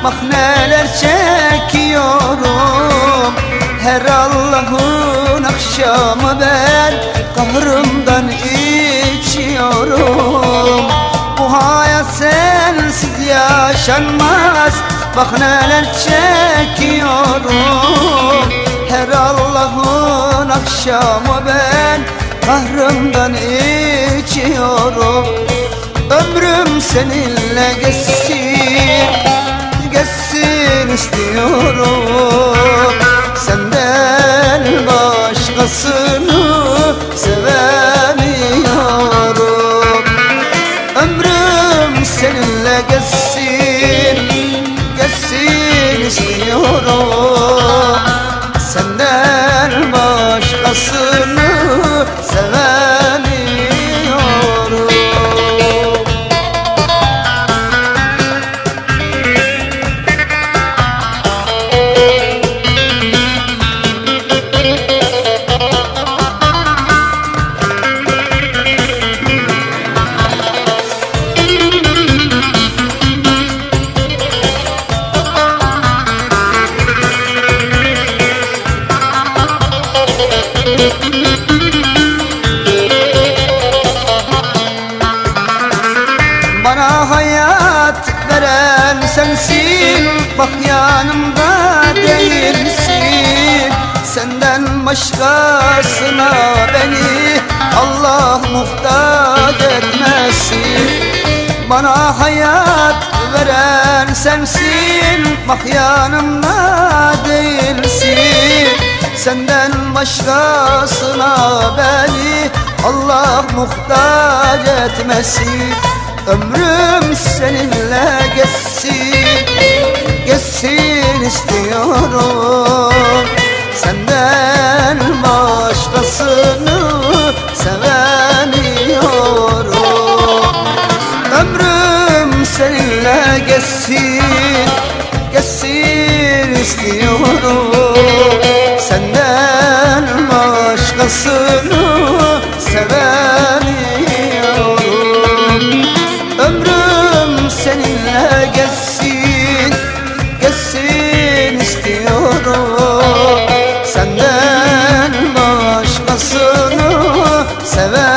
bak neler çekiyorum. Her Allah'ın akşamı ben kahrımdan içiyorum. Bu hayat sensiz yaşanmaz, bak neler çekiyorum. Her Allah'ın akşamı ben kahrımdan içiyorum. Ömrüm seninle geçsin, geçsin istiyorum. Senden başkasını sevemiyorum. Ömrüm seninle geçsin, geçsin istiyorum. Senden başkasını sevemiyorum. Bana hayat veren sensin, bak yanımda değilsin. Senden başkasına beni Allah muhtaç etmesin. Bana hayat veren sensin, bak yanımda değilsin. Senden başkasına beni Allah muhtaç etmesin. Ömrüm seninle geçsin, geçsin istiyorum. Senden başkasını sevemiyorum. Ömrüm seninle geçsin, geçsin istiyorum. Senden başkasını sevemiyorum. Ömrüm seninle geçsin, geçsin istiyorum. Senden başkasını sever.